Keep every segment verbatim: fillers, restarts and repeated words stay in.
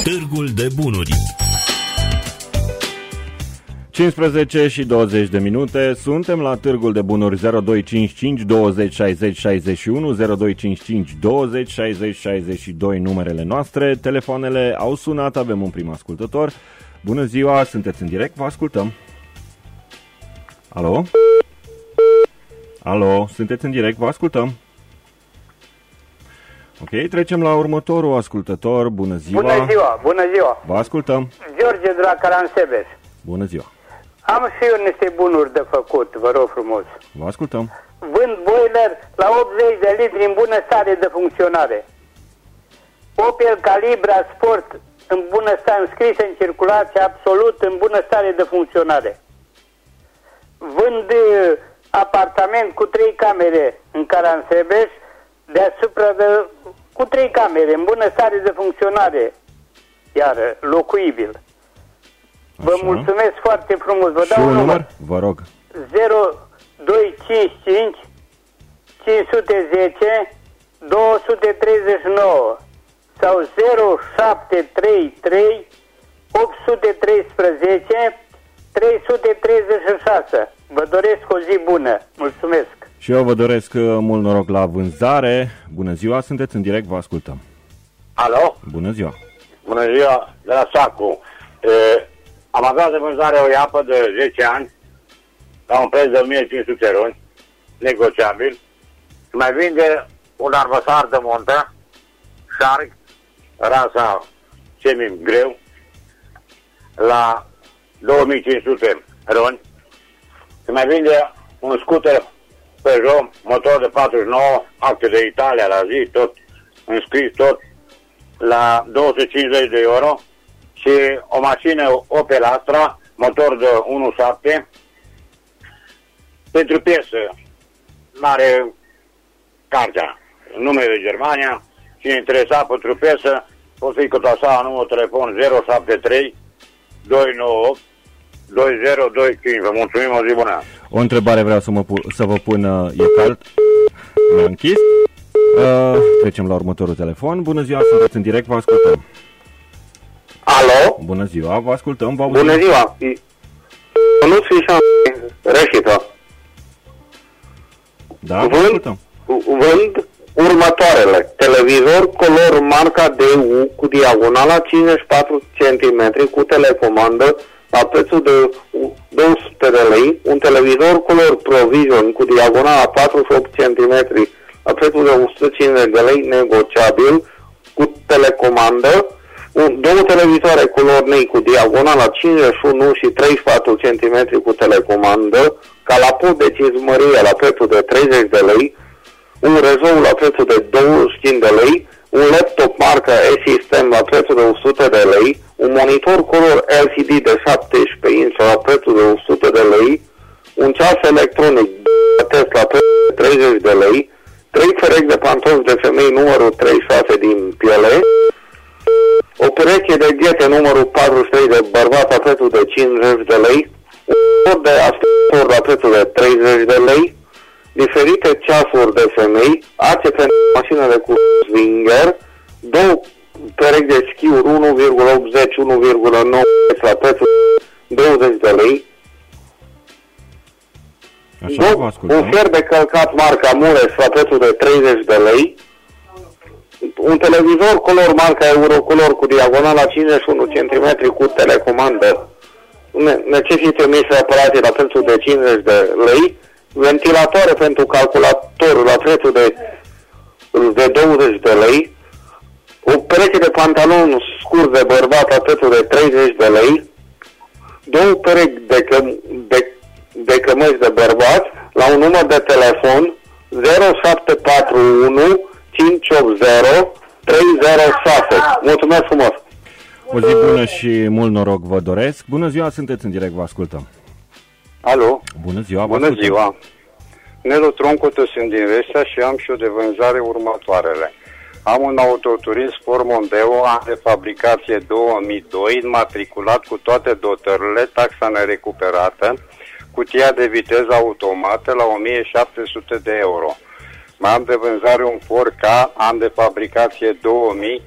Târgul de Bunuri. cincisprezece și douăzeci de minute, suntem la Târgul de Bunuri. Zero doi cinci cinci douăzeci șaizeci șaizeci și unu, zero doi cinci cinci douăzeci șaizeci șaizeci și doi numerele noastre. Telefoanele au sunat, avem un prim ascultător. Bună ziua, sunteți în direct, vă ascultăm. Alo? Alo, sunteți în direct, vă ascultăm. Ok, trecem la următorul ascultător. Bună ziua. Bună ziua, bună ziua. Vă ascultăm. George de la Caransebeș. Bună ziua. Am și eu niște bunuri de făcut, vă rog frumos. Vă ascultăm. Vând boiler la optzeci de litri în bună stare de funcționare. Opel Calibra Sport în bună stare, înscris în circulație, absolut în bună stare de funcționare. Vând uh, apartament cu trei camere în Caransebeș, deasupra de, cu trei camere, în bună stare de funcționare, iar locuibil. Vă Așa. mulțumesc foarte frumos. Vă Și dau un un număr? număr. Vă rog. zero doi cinci cinci cinci zero zero doi trei nouă sau zero șapte trei trei opt un trei trei trei șase. Vă doresc o zi bună. Mulțumesc. Și eu vă doresc mult noroc la vânzare. Bună ziua, sunteți în direct, vă ascultăm. Alo? Bună ziua. Bună ziua, de la Sacu. E, am avea de vânzare o iapă de zece ani, la un preț de o mie cinci sute roni, negociabil, și mai vinde un arbăsar de montă, Shark, rasa semi-greu, la două mii cinci sute roni, și mai vinde un scooter Peugeot, motor de patruzeci și nouă, acte de Italia la zi, tot înscris, tot la două sute cincizeci de euro, și o mașină Opel Astra, motor de unu virgulă șapte, pentru piesă, mare cartea, nume de Germania, cine interesa pentru piesă, pot fi contacta numărul telefon zero șapte trei doi nouă opt doi zero doi cinci. Vă mulțumim, o zi bună. O întrebare vreau să, mă pu- să vă pun, e cald? Mi-am închis. Uh, trecem la următorul telefon. Bună ziua, sunteți în direct, vă ascultăm. Alo? Bună ziua, vă ascultăm, vă auzim. Bună ziua! Nu fi Reșită. Da, vă Vând, ascultăm. vând următoarele. Televizor color marca D U cu diagonala cincizeci și patru centimetri cu telecomandă la prețul de două sute de lei. Un televizor color Provision cu diagonala patruzeci și opt centimetri la prețul de o sută cincizeci de lei, negociabil, cu telecomandă. Un, două televizoare color negru cu diagonala cincizeci și unu și treizeci și patru centimetri cu telecomandă, calapot de cizmărie la prețul de treizeci de lei, un rezou la prețul de douăzeci și cinci de lei, un laptop marca E-System la prețul de o sută de lei, un monitor color L C D de șaptesprezece inci la prețul de o sută de lei, un ceas electronic test la prețul de treizeci de lei, trei perechi de pantofi de femei numărul treizeci și șase din piele, o pereche de ghete numărul patruzeci și trei de bărbat la prețul de cincizeci de lei, un cor de ascultător la prețul de treizeci de lei, diferite ceasuri de femei, ace pentru mașinile cu swinger, două perechi de schiuri unu virgulă optzeci unu virgulă nouăzeci la prețul de douăzeci de lei, Așa, vă ascultăm. un fier de călcat marca Murex la prețul de treizeci de lei, un televizor color marca Eurocolor cu diagonala cincizeci și unu centimetri cu telecomandă, necesită emise aparații la prețul de cincizeci de lei, ventilatoare pentru calculator la prețul de, de douăzeci de lei, o pereche de pantaloni scurt de bărbat la prețul de treizeci de lei, două perechi de, căm, de, de cămăși de bărbați la un număr de telefon zero șapte patru unu cinci opt zero trei zero șase. Mulțumesc frumos! O zi bună și mult noroc vă doresc. Bună ziua, sunteți în direct, vă ascultăm. Alo? Bună ziua, vă Bună ascultăm. ziua! Nelu Troncută, sunt din Vestea și am și o de vânzare următoarele. Am un autoturism Sport Mondeo, an de fabricație două mii doi, matriculat cu toate dotările, taxa nerecuperată, cutia de viteză automată la o mie șapte sute de euro. Mai am de vânzare un Ford Ka, an de fabricație două mii,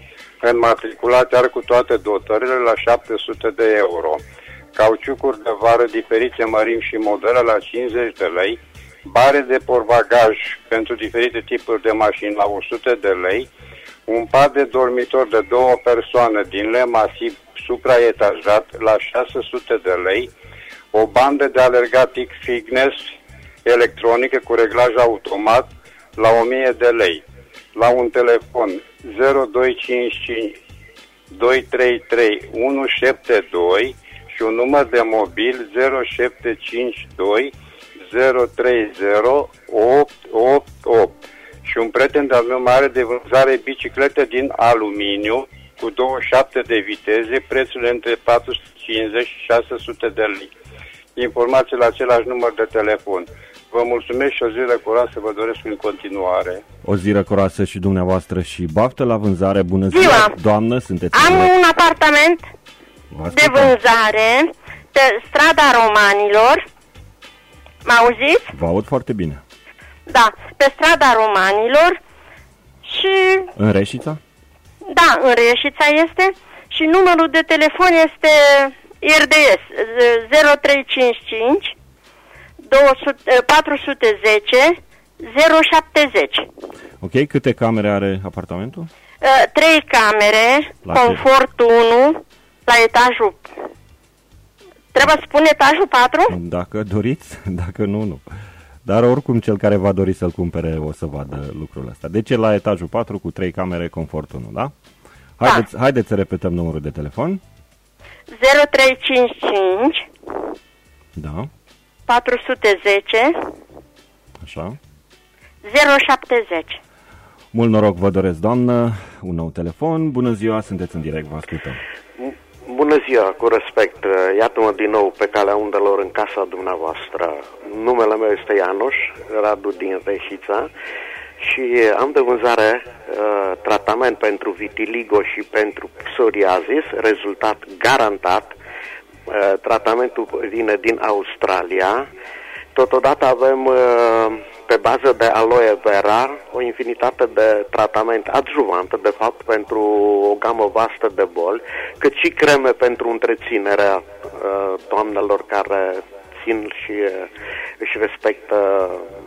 înmatriculate are cu toate dotările la șapte sute de euro. Cauciucuri de vară diferite mărimi și modele la cincizeci de lei. Bare de portbagaj pentru diferite tipuri de mașini la o sută de lei. Un pat de dormitor de două persoane din lemn masiv supraetajat la șase sute de lei. O bandă de alergat Fitness electronică cu reglaj automat la o mie de lei. La un telefon zero doi cinci cinci doi trei trei unu șapte doi și un număr de mobil zero șapte cinci doi zero trei zero opt opt opt. Și un prieten de-al meu mare de vânzare biciclete din aluminiu cu douăzeci și șapte de viteze, prețurile între patru sute cincizeci și șase sute de lei. Informații la același număr de telefon. Vă mulțumesc și o zi răcoroasă vă doresc în continuare. O zi răcoroasă și dumneavoastră și baftă la vânzare. Bună ziua, ziua. doamnă, sunteți... Am un apartament de vânzare pe strada Romanilor. M-auziți? Vă aud foarte bine. Da, pe strada Romanilor și... În Reșița? Da, în Reșița este și numărul de telefon este R D S zero trei cinci cinci patru zero zero zero șapte zero. Ok, câte camere are apartamentul? Uh, trei camere, la confort unu, la etajul... Trebuie să spun etajul patru? Dacă doriți, dacă nu, nu. Dar oricum cel care va dori să-l cumpere o să vadă lucrul ăsta. Deci e la etajul patru cu trei camere, confort unu, da? Haideți, da. Haideți să repetăm numărul de telefon. zero trei cinci cinci Da. patru zero zero Așa. zero șapte zero. Mult noroc vă doresc, doamnă. Un nou telefon. Bună ziua, sunteți în direct, vă ascultăm. Bună ziua, cu respect. Iată-mă din nou pe calea undelor în casa dumneavoastră. Numele meu este Ianuș, Radu din Reșița și am de vânzare uh, tratament pentru vitiligo și pentru psoriasis, rezultat garantat. Uh, tratamentul vine din Australia. Totodată avem uh, pe bază de aloe vera o infinitate de tratament adjuvant, de fapt, pentru o gamă vastă de boli, cât și creme pentru întreținerea uh, doamnelor care țin și uh, își respectă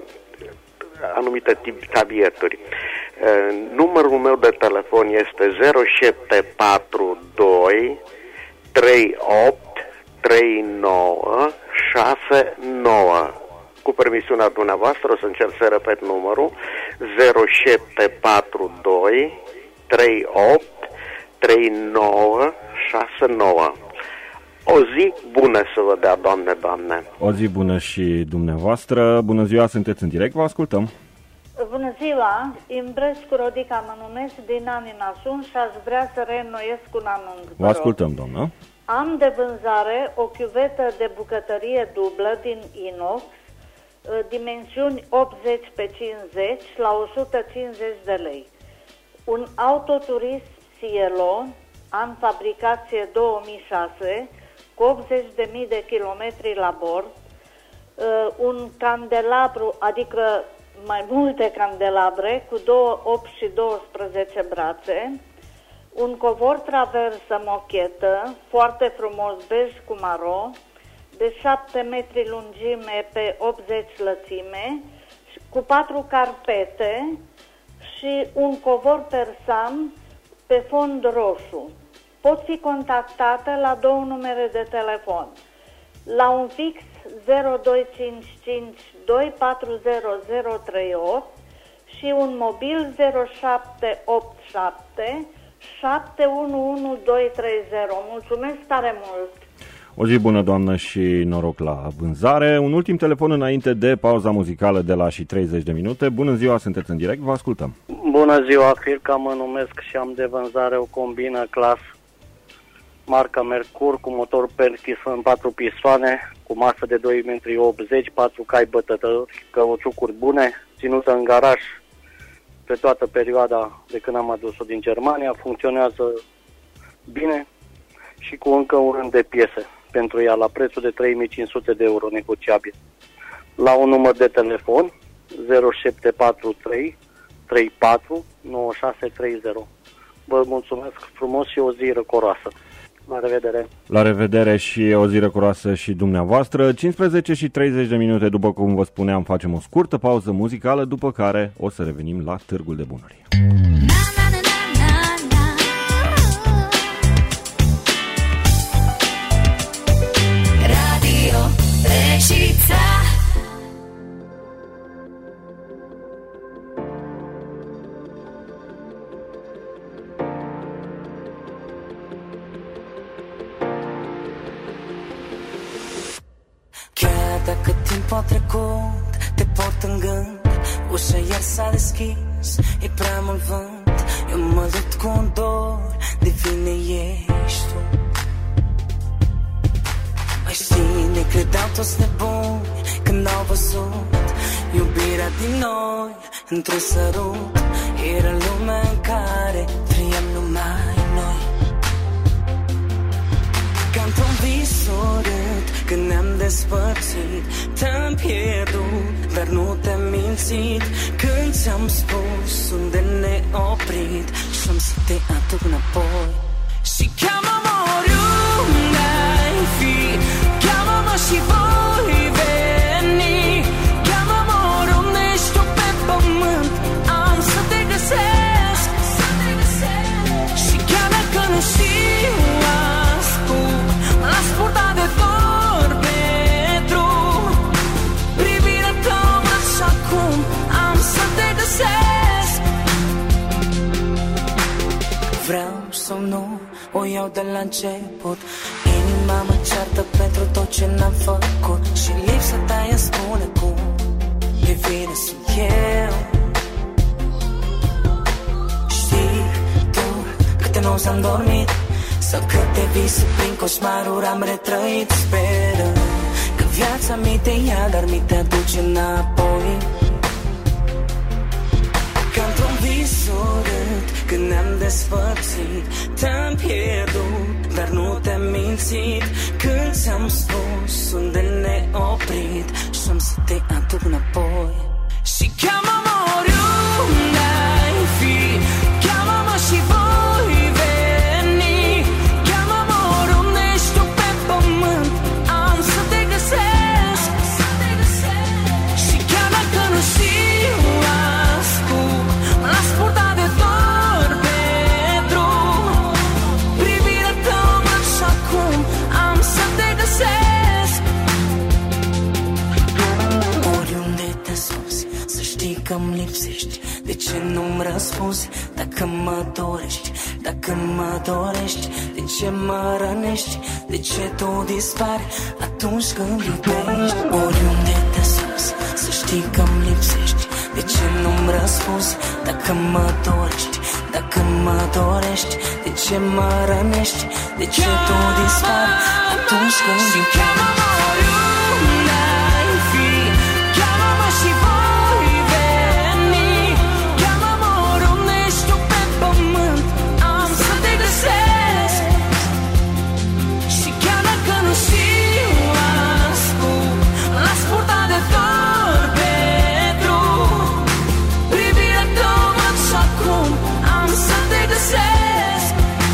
anumite tabieturi. Uh, numărul meu de telefon este zero șapte patru doi trei opt trei nouă șase nouă. Cu permisiunea dumneavoastră o să încerc să repet numărul zero șapte patru doi trei opt trei nouă șase nouă. O zi bună să vă dea, doamne, doamne. O zi bună și dumneavoastră. Bună ziua, sunteți în direct, vă ascultăm. Bună ziua, Imbrescu Rodica mă numesc, din anii nasun și aș vrea să reînnoiesc un anunț. Vă ascultăm, doamnă. Am de vânzare o chiuvetă de bucătărie dublă din inox, dimensiuni optzeci pe cincizeci la o sută cincizeci de lei. Un autoturism Cielo, an fabricație două mii șase, cu optzeci de mii de kilometri la bord, un candelabru, adică mai multe candelabre cu două, opt și douăsprezece brațe, un covor traversă mochetă, foarte frumos, bej cu maro, de șapte metri lungime pe optzeci lățime, cu patru carpete și un covor persan pe fond roșu. Pot fi contactate la două numere de telefon. La un fix zero doi cinci cinci doi patru zero zero trei opt și un mobil zero șapte opt șapte șapte unu unu doi trei zero. Mulțumesc tare mult! O zi bună, doamnă, și noroc la vânzare. Un ultim telefon înainte de pauza muzicală de la și treizeci de minute. Bună ziua, sunteți în direct, vă ascultăm. Bună ziua, Firca mă numesc și am de vânzare o combină Clas, marca Mercur, cu motor Perkins în patru pistoane, cu masă de doi metri optzeci, patru cai bătători, căuciucuri bune, ținută în garaj pe toată perioada de când am adus-o din Germania, funcționează bine și cu încă un rând de piese pentru ea, la prețul de trei mii cinci sute de euro negociabil. La un număr de telefon zero șapte patru trei trei patru nouă șase trei zero. Vă mulțumesc frumos și o zi răcoroasă. La revedere! La revedere și o zi răcoroasă și dumneavoastră. cincisprezece și treizeci de minute, după cum vă spuneam, facem o scurtă pauză muzicală, după care o să revenim la Târgul de Bunuri. Radio Reșița. Chiar dacă timpul a trecut, te port în gând, ușa iar s-a deschis, e prea mult vânt. Eu mă lupt cu un dor, de vine ești tu. Mai știi, ne credeau toți nebuni când au văzut iubirea din noi într-un sărut. Era lumea în care trăiam numai noi. Ca într-un vis urât, când ne-am despărțit, te-am pierdut, dar nu te-am mințit. Când ți-am spus unde ne oprit și-am să te aduc înapoi. Și cheamă-mă oriunde ai fi, cheamă-mă și voi veni. Cheamă-mă oriunde ești tu pe pământ, am să te găsesc, să te găsesc. Și chiar dacă nu știu ascult, mă las purta de dor pe drum. Privirea ta mă și acum am să te găsesc. Vreau sau nu, o iau de la început. Inima mă ceartă pentru tot ce n-am făcut și lipsa ta îmi spune cum de vină sunt eu. Știi tu câte nopți am dormit sau câte vise prin coșmaruri am retrăit, sperând că viața mi te ia, dar mi te aduce înapoi. Ca într-un vis urât, când ne-am despărțit, te-am pierdut, dar nu te-am mințit. Când ți-am spus unde ne oprit și-am să te aduc înapoi. Și cheamă-mă oriunde ai fi, cheamă-mă și voi veni. Cheamă-mă oriunde ești tu pe pământ, am să te găsesc, să te găsesc. Și chiar dacă nu știu ascult, mă las purta de dor pe drum. Privirea ta mă și acum am să te găsesc. Oriunde te ascunzi, să știi că-mi lipsești. De ce nu-mi răspunzi dacă mă dorești? Dacă mă dorești, de ce mă rănești? De ce tu dispari atunci când iubești? Oriunde te ascunzi, să știi că-mi lipsești. De ce nu-mi răspunzi dacă mă dorești? Dacă mă dorești, de ce mă rănești? De ce tu dispari atunci când iubești? Cheamă-mă oriunde ai fi, cheamă-mă și voi veni. Cheamă-mă oriunde ești tu pe pământ, am să te găsesc. Și chiar dacă nu știu ascult, mă las purta de dor pe drum. Privirea ta mă și acum am să te găsesc.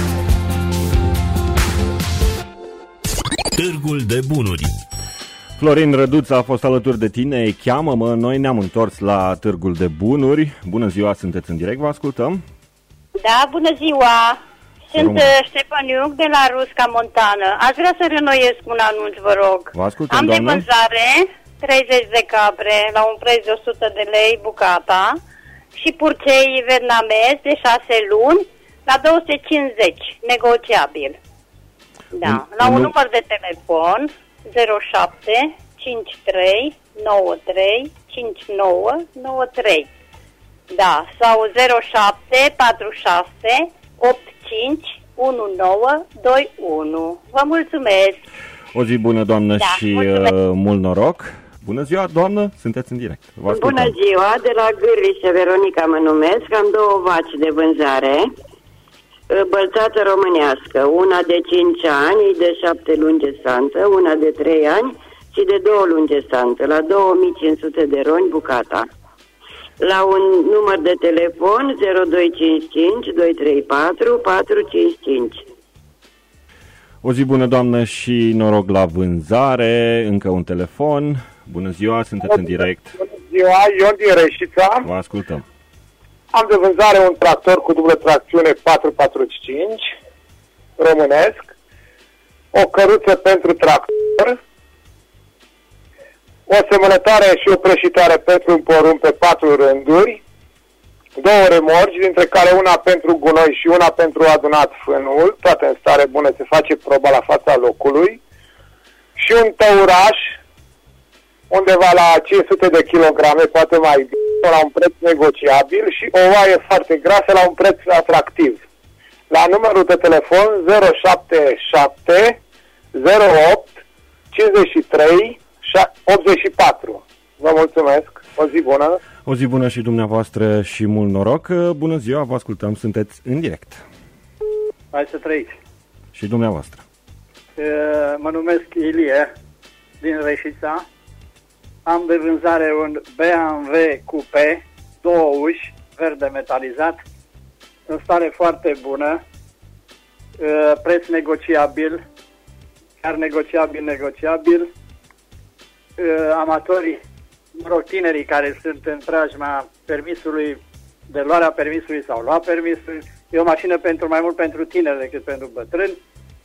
Târgul de Bunuri. Florin Răduță a fost alături de tine, cheamă-mă, noi ne-am întors la Târgul de Bunuri. Bună ziua, sunteți în direct, vă ascultăm. Da, bună ziua! Sunt uh, Ștefan Iuc de la Rusca Montană. Aș vrea să renoiesc un anunț, vă rog. Vă ascultăm, Am doamnă. de vânzare treizeci de capre la un preț de o sută de lei bucata și purcei vietnamezi de șase luni la două sute cincizeci, negociabil. Da, Un- la un un- număr de telefon zero șapte cinci trei nouă trei cinci nouă nouă trei. Da, sau zero șapte patru șase opt cinci unu nouă doi unu. Vă mulțumesc! O zi bună, doamnă, Da, și mulțumesc. uh, mult noroc. Bună ziua, doamnă, sunteți în direct. Vă ascultăm. Bună ziua, de la Gârlișe, Veronica mă numesc, am două vaci de vânzare, bălțată românească, una de cinci ani, de șapte luni gestantă, una de trei ani și de două luni gestantă, la două mii cinci sute de roni bucata. la un număr de telefon zero doi cinci cinci doi trei patru patru cinci cinci. O zi bună, doamnă, și noroc la vânzare. Încă un telefon. Bună ziua, sunteți în direct. Bună ziua, Ion din Reșița. Vă ascultăm. Am de vânzare un tractor cu dublă tracțiune patru patruzeci și cinci, românesc, o căruță pentru tractor, o semănătoare și o prășitoare pentru un porumb pe patru rânduri, două remorci, dintre care una pentru gunoi și una pentru adunat fânul, toate în stare bună, se face proba la fața locului, și un tăuraș, undeva la cinci sute de kilograme, poate mai bine, la un preț negociabil, și o oaie foarte grasă la un preț atractiv. La numărul de telefon zero șapte șapte zero opt cincizeci și trei optzeci și patru. Vă mulțumesc, o zi bună! O zi bună și dumneavoastră și mult noroc. Bună ziua, vă ascultăm, sunteți în direct. Hai să trăiți. Și dumneavoastră. Mă numesc Ilie din Reșița. Am de vânzare un B M W Coupe, două uși, verde metalizat, în stare foarte bună, preț negociabil, chiar negociabil, negociabil. Amatorii, mă rog, tinerii care sunt în preajma permisului, de luarea permisului sau lua permisul, e o mașină pentru mai mult pentru tineri decât pentru bătrâni,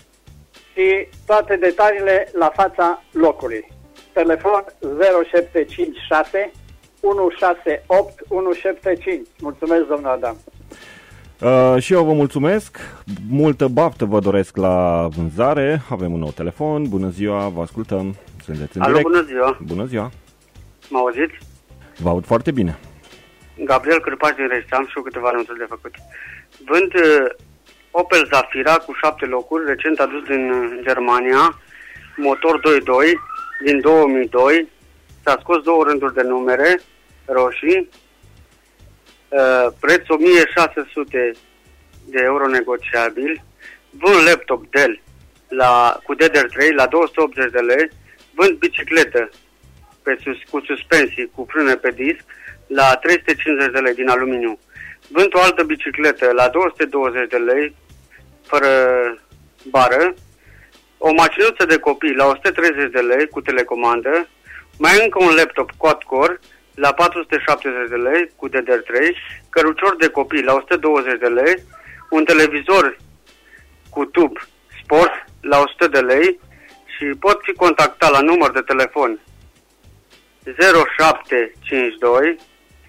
și toate detaliile la fața locului. Telefon zero șapte cinci șase unu șase opt unu șapte cinci. Mulțumesc, domnul Adam. Uh, și eu vă mulțumesc. Multă baftă vă doresc la vânzare. Avem un nou telefon. Bună ziua, vă ascultăm. Sunteți în Alo, direct. bună ziua. Bună ziua. Mă auziți? Vă aud foarte bine. Gabriel Cârpaș din Reșița, am și eu câteva anunțuri de făcut. Vând uh, Opel Zafira cu șapte locuri, recent adus din uh, Germania, motor doi doi, din două mii doi, s-a scos două rânduri de numere roșii, uh, preț o mie șase sute de euro negociabil, vând laptop Dell la, cu D D R trei la două sute optzeci de lei, vând bicicletă pe sus, cu suspensii, cu frâne pe disc, la trei sute cincizeci de lei din aluminiu. Vând o altă bicicletă la două sute douăzeci de lei, fără bară, o mașinuță de copii la o sută treizeci de lei cu telecomandă, mai încă un laptop quad-core la patru sute șaptezeci de lei cu D D R trei, cărucior de copii la o sută douăzeci de lei, un televizor cu tub sport la o sută de lei, și pot fi contactat la număr de telefon zero șapte cinci doi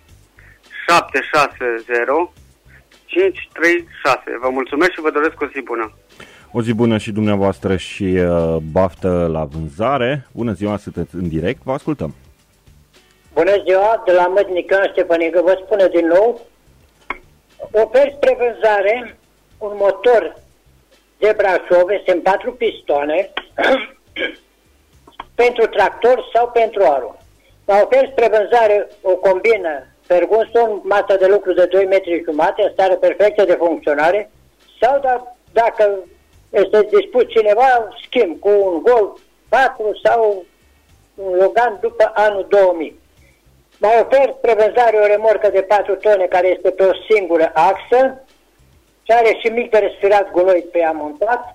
șapte șase zero cinci trei șase. Vă mulțumesc și vă doresc o zi bună. O zi bună și dumneavoastră și uh, baftă la vânzare. Bună ziua, sunteți în direct, vă ascultăm. Bună ziua, de la Mădnică, Ștefănică, vă spune din nou. Ofer spre vânzare un motor de Brașov, este în patru pistoane, pentru tractor sau pentru aro. La ofer spre vânzare o combină Ferguson, masă de lucru de doi metri și jumate, în stare perfectă de funcționare, sau da, dacă este dispus cineva, schimb cu un Golf patru sau un Logan după anul două mii. Mai ofer spre vânzare o remorcă de patru tone care este pe o singură axă și are și mic de respirat gunoi pe ea montat.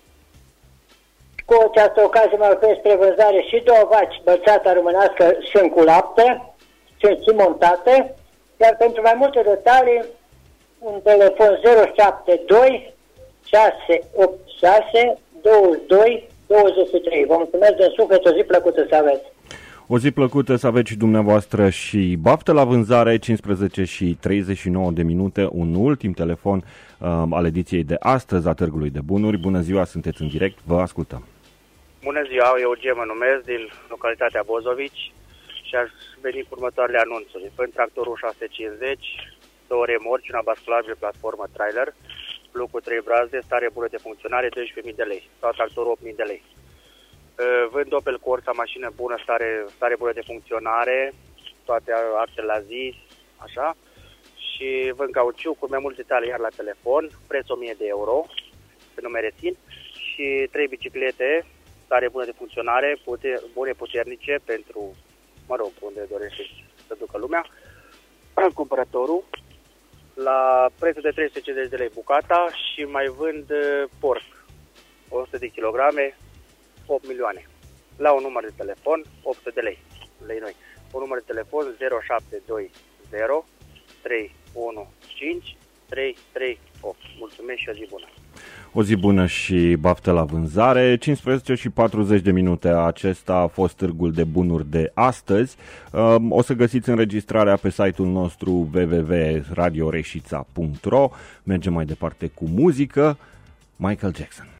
Cu această ocazie mai ofer spre vânzare și două vaci bălțata românească sunt cu lapte, sunt și montate, iar pentru mai multe detalii un telefon zero șapte doi șase opt șase douăzeci și doi douăzeci și trei. Vă mulțumesc de suflet, o zi plăcută să aveți. O zi plăcută să aveți și dumneavoastră și baftă la vânzare. Cincisprezece și treizeci și nouă de minute, un ultim telefon um, al ediției de astăzi a Târgului de Bunuri. Bună ziua, sunteți în direct, vă ascultăm. Bună ziua, eu Eugen mă numesc, din localitatea Bozovici, și aș veni cu următoarele anunțuri. Vând tractorul șase sute cincizeci, două remorci, una basculabilă, platformă trailer, plug cu trei brazde, stare bună de funcționare, doisprezece mii de lei, sau tractorul opt mii de lei. Vând Opel Corsa, mașină bună, stare, stare bună de funcționare, toate actele la zi, așa, și vând cauciuc cu mai multe detalii iar la telefon, preț o mie de euro, pe nume rețin, și trei biciclete, stare bună de funcționare, pute, bune puternice pentru, mă rog, unde dorește să ducă lumea, cumpărătorul la prețul de trei sute cincizeci de lei bucata și mai vând uh, porc, o sută de kilograme, opt milioane. La un număr de telefon, opt sute de lei, lei noi. Un număr de telefon zero șapte doi zero trei unu cinci trei trei opt. Mulțumesc și o zi bună! O zi bună și baftă la vânzare. cincisprezece și patruzeci de minute. Acesta a fost târgul de bunuri de astăzi. O să găsiți înregistrarea pe site-ul nostru w w w punct radio reșița punct r o. Mergem mai departe cu muzică. Michael Jackson.